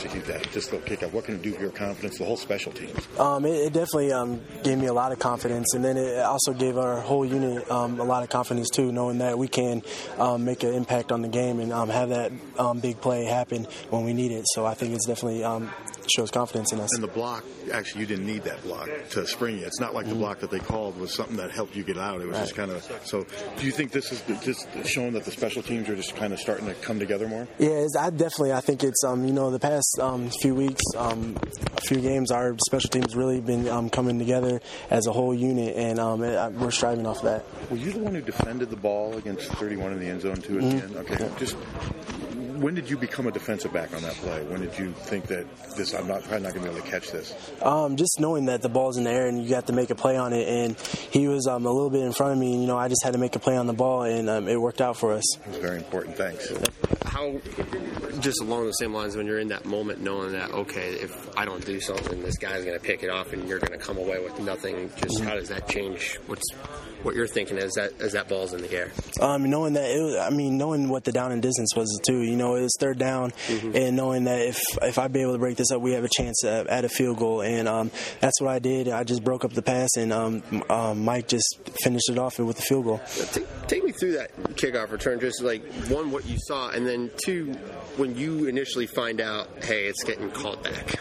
execute that, this little kickoff? What can it do for your confidence, the whole special teams? It definitely gave me a lot of confidence, and then it also gave our whole unit a lot of confidence too, knowing that we can make an impact on the game and have that big play happen when we need it. So I think it's definitely shows confidence in us. And the block, actually, you didn't need that block to spring you. It's not like the block that they called was something that helped you get out. It was just kind of. So, do you think this is just showing that the special teams are just kind of starting to come together more? Yeah, I think it's the past few weeks, a few games, our special teams really been coming together as a whole unit, and we're striving off of that. Were you the one who defended the ball against 31 in the end zone too at the end? Okay, just. When did you become a defensive back on that play? When did you think that I'm probably not going to be able to catch this? Just knowing that the ball's in the air and you got to make a play on it, and he was a little bit in front of me, and I just had to make a play on the ball, and it worked out for us. It was very important. Thanks. How, just along the same lines, when you're in that moment, knowing that, okay, if I don't do something, this guy's going to pick it off and you're going to come away with nothing, just how does that change what you're thinking as that ball's in the air? Knowing that knowing what the down and distance was too. It was third down, and knowing that if I'd be able to break this up, we have a chance at a field goal, and that's what I did. I just broke up the pass, and Mike just finished it off with the field goal. Take me through that kickoff return, just like one, what you saw, and then two, when you initially find out, hey, it's getting called back.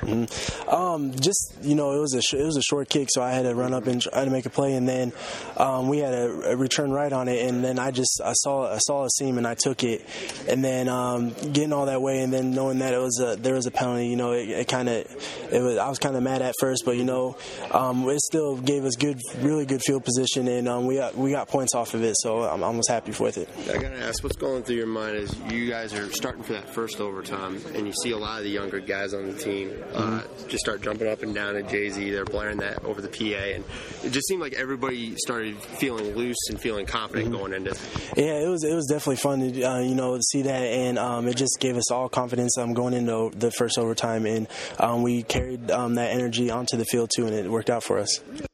It was a short kick, so I had to run up and try to make a play, and then we had a return right on it, and then I saw a seam and I took it, and then getting all that way, and then knowing that there was a penalty, I was kind of mad at first, but it still gave us really good field position, and we got points off of it, so I'm almost happy with it. I gotta ask, what's going through your mind as you guys are starting for that first overtime, and you see a lot of the younger guys on the team just start jumping up and down at Jay-Z, they're blaring that over the PA, and it just seemed like everybody started feeling loose and feeling confident going into it. Yeah, it was definitely fun to to see that, and it just gave us all confidence going into the first overtime, and we carried that energy onto the field too, and it worked out for us.